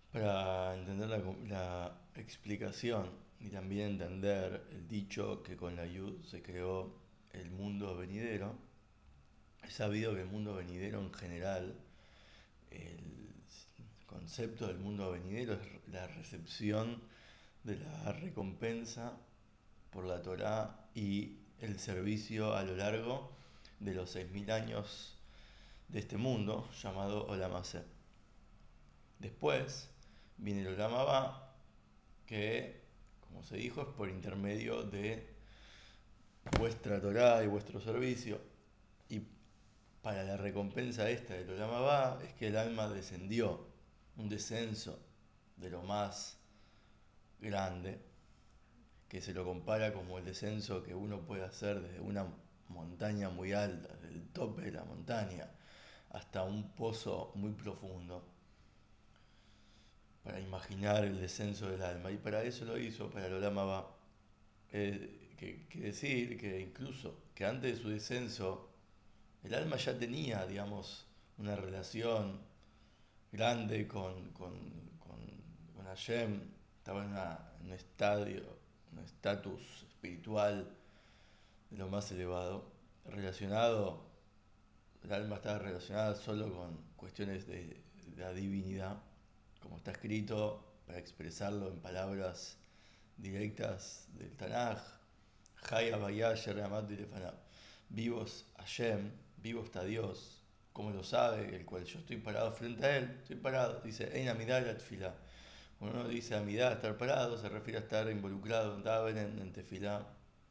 Para entender la explicación y también entender el dicho que con la Yud se creó el mundo venidero, es sabido que el mundo venidero en general, el concepto del mundo venidero es la recepción de la recompensa por la Torá y el servicio a lo largo de los 6000 años de este mundo llamado Olam Hazé. Después viene el Olam Abba, que, como se dijo, es por intermedio de vuestra Torá y vuestro servicio. Y para la recompensa esta del Olam Abba es que el alma descendió, un descenso de lo más grande, que se lo compara como el descenso que uno puede hacer desde una montaña muy alta, desde el tope de la montaña, hasta un pozo muy profundo, para imaginar el descenso del alma. Y para eso lo hizo, para el Olam Abba. Que decir que incluso que antes de su descenso, el alma ya tenía, digamos, una relación grande con Hashem, estaba en un estadio, un estatus espiritual de lo más elevado, relacionado, el alma estaba relacionada solo con cuestiones de la divinidad, como está escrito, para expresarlo en palabras directas del Tanaj, Jaya Vaya Sheramat Lefanab. Vivos Hashem, vivo está Dios, como lo sabe, el cual yo estoy parado frente a él, estoy parado, dice Ein Amidad la Tfilá. Cuando uno dice Amidad, estar parado, se refiere a estar involucrado en Daven, en Tefilá.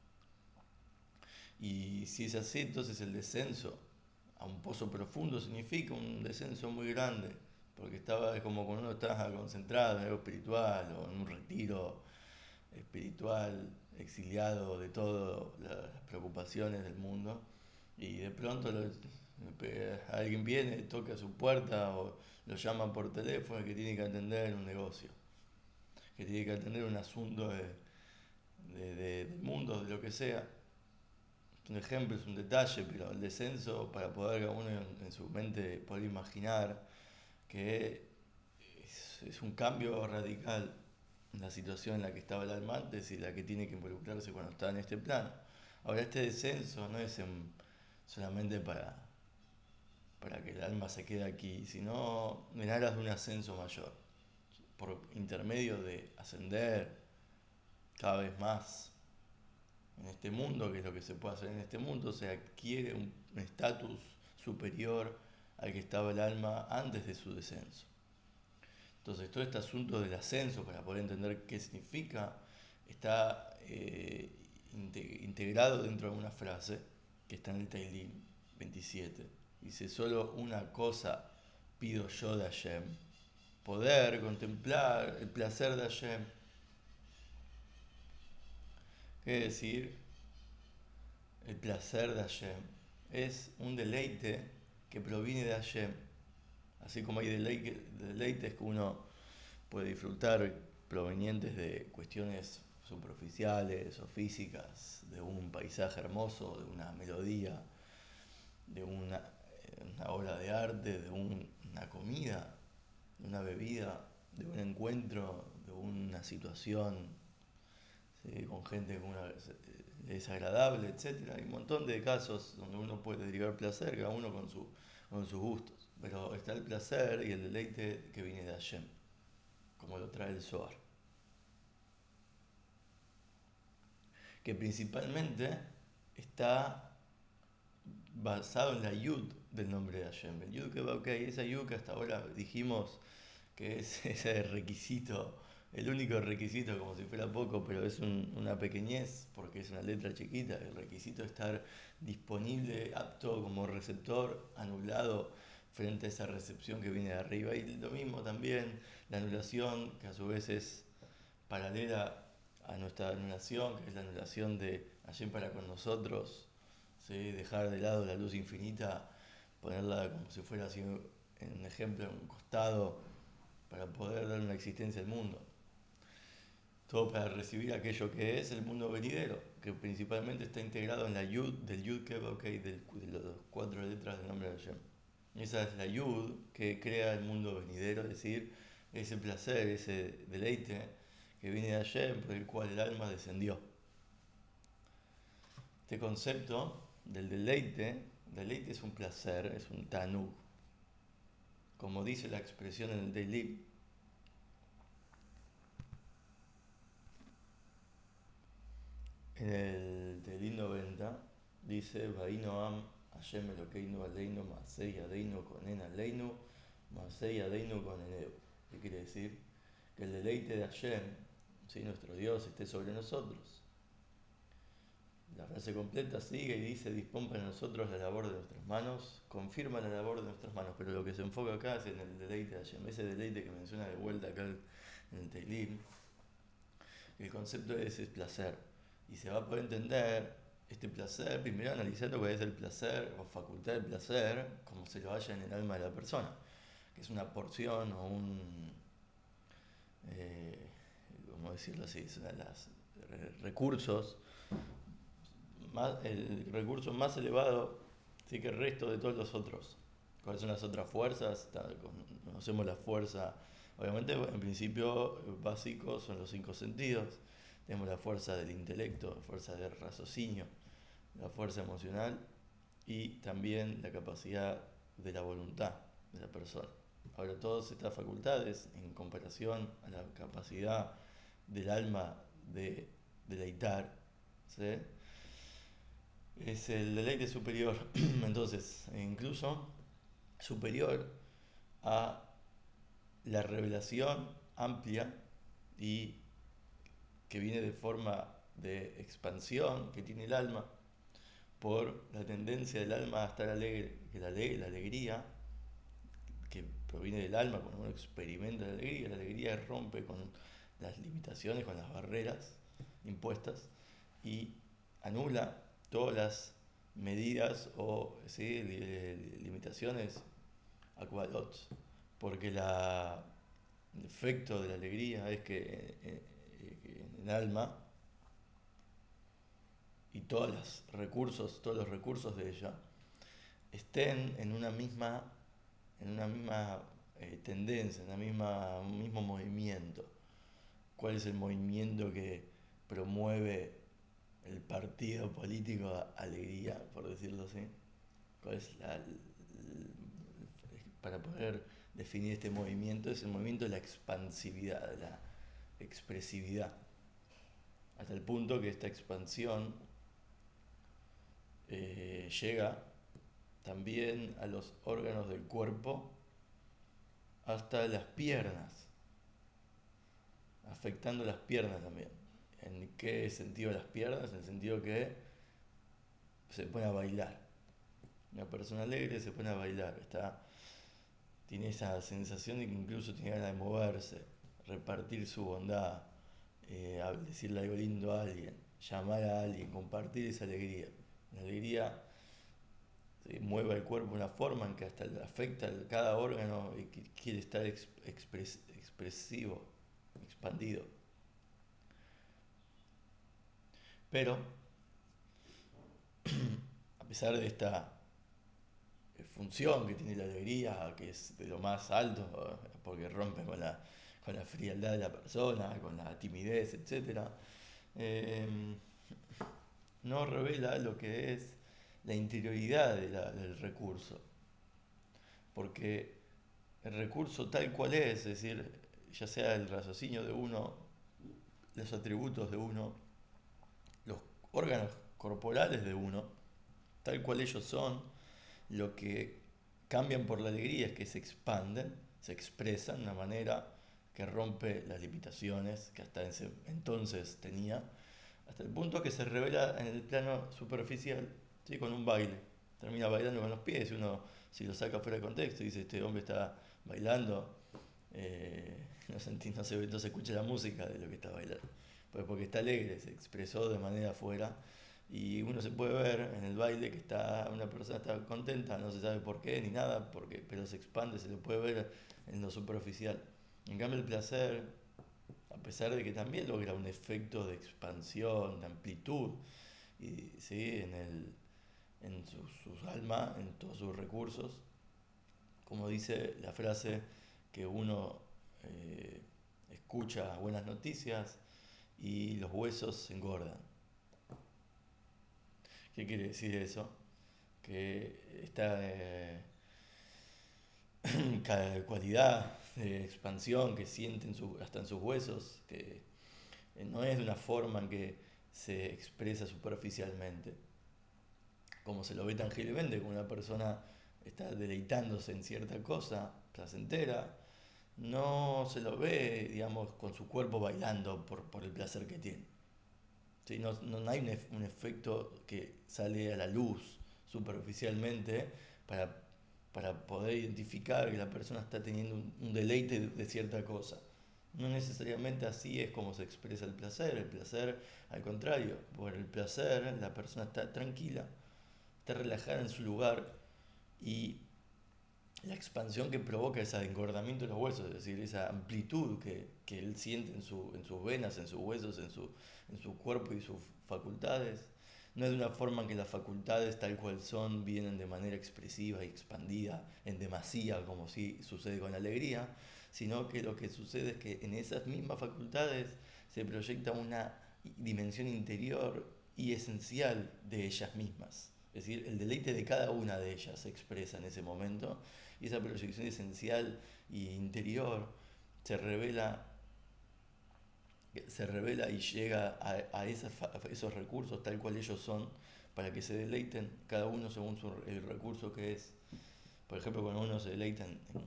Y si es así, entonces el descenso a un pozo profundo significa un descenso muy grande, porque estaba, es como cuando uno está concentrado en algo espiritual o en un retiro espiritual, exiliado de todas las preocupaciones del mundo, y de pronto alguien viene, toca su puerta o lo llama por teléfono que tiene que atender un negocio, que tiene que atender un asunto del mundo, de lo que sea. Es un ejemplo, es un detalle, pero el descenso, para poder cada uno en su mente poder imaginar que es un cambio radical en la situación en la que estaba el alma antes y la que tiene que involucrarse cuando está en este plano. Ahora, este descenso no es solamente para que el alma se quede aquí, sino en aras de un ascenso mayor, por intermedio de ascender cada vez más en este mundo, que es lo que se puede hacer en este mundo, se adquiere un estatus superior al que estaba el alma antes de su descenso. Entonces, todo este asunto del ascenso, para poder entender qué significa, está integrado dentro de una frase que está en el Teilim 27. Dice, solo una cosa pido yo de Hashem, poder contemplar el placer de Hashem. ¿Qué decir? El placer de Hashem es un deleite que proviene de Hashem. Así como hay deleites que uno puede disfrutar provenientes de cuestiones superficiales o físicas, de un paisaje hermoso, de una melodía, de una obra de arte, de una comida, de una bebida, de un encuentro, de una situación, ¿sí? Con gente con una desagradable, etcétera. Hay un montón de casos donde uno puede derivar placer, cada uno con sus gustos. Pero está el placer y el deleite que viene de Hashem, como lo trae el Zohar. Que principalmente está basado en la Yud del nombre de Hashem. El Yud que va, ok, esa Yud que hasta ahora dijimos que es ese requisito, el único requisito, como si fuera poco, pero es una pequeñez, porque es una letra chiquita, el requisito es estar disponible, apto como receptor, anulado frente a esa recepción que viene de arriba. Y lo mismo también, la anulación, que a su vez es paralela a nuestra anulación, que es la anulación de Hashem para con nosotros, ¿sí? Dejar de lado la luz infinita, ponerla como si fuera así en un ejemplo, en un costado, para poder dar una existencia al mundo. Todo para recibir aquello que es el mundo venidero, que principalmente está integrado en la Yud, del Yud Kevok, de las cuatro letras del nombre de Hashem. Esa es la Yud que crea el mundo venidero, es decir, ese placer, ese deleite que viene de Hashem, por el cual el alma descendió. Este concepto del deleite es un placer, es un tanug. Como dice la expresión en el Teilim, en el Teilim 90, dice, Vaino am Hashem Elokeinu aleinu Maasei yadeinu konen aleinu Maasei yadeinu koneneu. ¿Qué quiere decir? Que el deleite de Hashem, ¿sí? Nuestro Dios, esté sobre nosotros. La frase completa sigue y dice, dispón para nosotros la labor de nuestras manos, confirma la labor de nuestras manos, pero lo que se enfoca acá es en el deleite de Hashem, ese deleite que menciona de vuelta acá en el Teilim. El concepto es el placer, y se va a poder entender este placer primero analizando cuál es el placer o facultad del placer, como se lo halla en el alma de la persona, que es una porción o un, eh, ¿cómo decirlo así? Es una de las recursos el recurso más elevado, sí, que el resto de todos los otros. ¿Cuáles son las otras fuerzas? Conocemos la fuerza, obviamente en principio básico son los cinco sentidos. Tenemos la fuerza del intelecto, la fuerza del raciocinio, la fuerza emocional y también la capacidad de la voluntad de la persona. Ahora, todas estas facultades, en comparación a la capacidad del alma de deleitar, ¿sí? Es el deleite superior, entonces, incluso superior a la revelación amplia y que viene de forma de expansión que tiene el alma por la tendencia del alma a estar alegre, que la alegría que proviene del alma cuando uno experimenta la alegría rompe con las limitaciones, con las barreras impuestas y anula todas las medidas o ¿sí? Limitaciones aqualot, porque el efecto de la alegría es que en el alma y todos los recursos de ella estén en una misma tendencia, en un mismo movimiento. ¿Cuál es el movimiento que promueve el partido político Alegría, por decirlo así? ¿Cuál es para poder definir este movimiento? Es el movimiento de la expansividad, de la expresividad, hasta el punto que esta expansión llega también a los órganos del cuerpo hasta las piernas, afectando las piernas también. ¿En qué sentido las piernas? En el sentido que se pone a bailar. Una persona alegre se pone a bailar, tiene esa sensación de que incluso tiene ganas de moverse, repartir su bondad, decirle algo lindo a alguien, llamar a alguien, compartir esa alegría. La alegría mueve el cuerpo de una forma en que hasta afecta a cada órgano y que quiere estar expresivo, expandido. Pero, a pesar de esta función que tiene la alegría, que es de lo más alto, porque rompe con la frialdad de la persona, con la timidez, etc., eh, no revela lo que es la interioridad del recurso. Porque el recurso tal cual es decir, ya sea el raciocinio de uno, los atributos de uno, los órganos corporales de uno, tal cual ellos son, lo que cambian por la alegría es que se expanden, se expresan de una manera que rompe las limitaciones que hasta ese entonces tenía, hasta el punto que se revela en el plano superficial, ¿sí? Con un baile. Termina bailando con los pies, uno si lo saca fuera de contexto dice, este hombre está bailando, no se escucha la música de lo que está bailando, pues porque está alegre, se expresó de manera afuera y uno se puede ver en el baile que una persona está contenta, no se sabe por qué ni nada, pero se expande, se lo puede ver en lo superficial. En cambio el placer, a pesar de que también logra un efecto de expansión, de amplitud, y, ¿sí? En sus almas, en todos sus recursos, como dice la frase que uno escucha buenas noticias y los huesos se engordan. ¿Qué quiere decir eso? Que esta cualidad de expansión que sienten hasta en sus huesos, no es de una forma en que se expresa superficialmente, como se lo ve tangiblemente, como una persona está deleitándose en cierta cosa placentera, no se lo ve, digamos, con su cuerpo bailando por el placer que tiene. ¿Sí? No hay un efecto que sale a la luz superficialmente para, para poder identificar que la persona está teniendo un deleite de cierta cosa. No necesariamente así es como se expresa el placer. El placer, al contrario, por el placer la persona está tranquila, está relajada en su lugar y la expansión que provoca ese engordamiento de los huesos, es decir, esa amplitud que él siente en sus venas, en sus huesos, en su cuerpo y sus facultades, no es de una forma en que las facultades tal cual son vienen de manera expresiva y expandida en demasía, como si sucede con la alegría, sino que lo que sucede es que en esas mismas facultades se proyecta una dimensión interior y esencial de ellas mismas. Es decir, el deleite de cada una de ellas se expresa en ese momento y esa proyección esencial y interior se revela, se revela y llega a esos recursos tal cual ellos son para que se deleiten cada uno según el recurso que es. Por ejemplo, cuando uno se deleita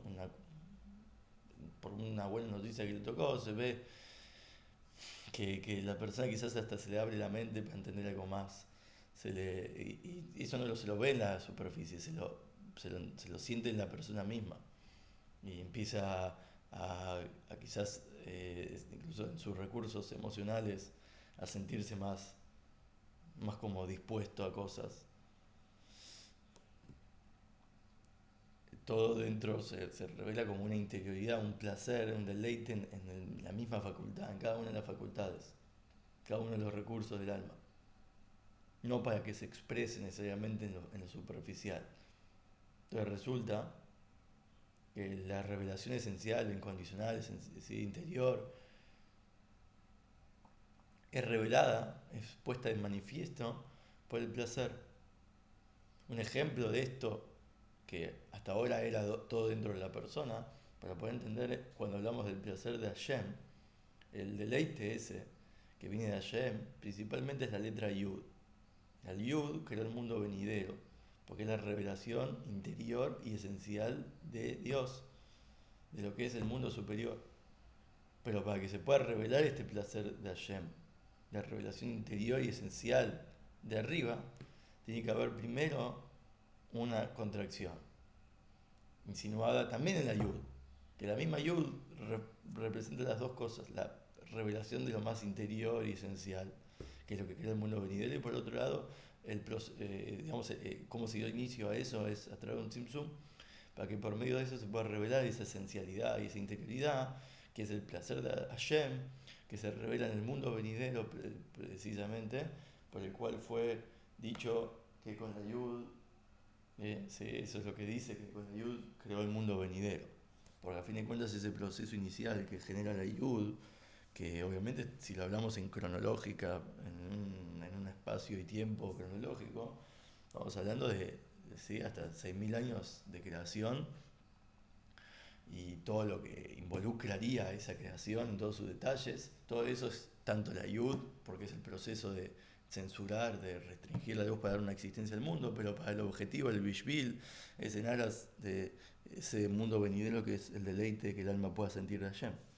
por una buena noticia que le tocó, se ve que la persona quizás hasta se le abre la mente para entender algo más. Y eso no se lo ve en la superficie, se lo siente en la persona misma. Y empieza a quizás, incluso en sus recursos emocionales, a sentirse más como dispuesto a cosas. Todo dentro se revela como una interioridad, un placer, un deleite en la misma facultad, en cada una de las facultades, cada uno de los recursos del alma. No para que se exprese necesariamente en lo superficial. Entonces resulta que la revelación esencial, incondicional, interior, es revelada, es puesta en manifiesto por el placer. Un ejemplo de esto, que hasta ahora era todo dentro de la persona, para poder entender cuando hablamos del placer de Hashem, el deleite ese que viene de Hashem, principalmente es la letra Yud. El Yud creó el mundo venidero, porque es la revelación interior y esencial de Dios, de lo que es el mundo superior. Pero para que se pueda revelar este placer de Hashem, la revelación interior y esencial de arriba, tiene que haber primero una contracción, insinuada también en la Yud, que la misma Yud representa las dos cosas, la revelación de lo más interior y esencial, que es lo que crea el mundo venidero, y por otro lado, digamos, cómo se dio inicio a eso es a través de un Tzimtzum, para que por medio de eso se pueda revelar esa esencialidad y esa interioridad, que es el placer de Hashem, que se revela en el mundo venidero precisamente, por el cual fue dicho que con la Yud, sí, eso es lo que dice, que con la Yud creó el mundo venidero. Porque a fin de cuentas ese proceso inicial que genera la Yud, que obviamente si lo hablamos en cronológica, en un espacio y tiempo cronológico, estamos hablando de sí, hasta 6.000 años de creación y todo lo que involucraría esa creación, en todos sus detalles. Todo eso es tanto la Yud, porque es el proceso de censurar, de restringir la luz para dar una existencia al mundo, pero para el objetivo, el Bishvil, es en aras de ese mundo venidero que es el deleite que el alma pueda sentir de Hashem.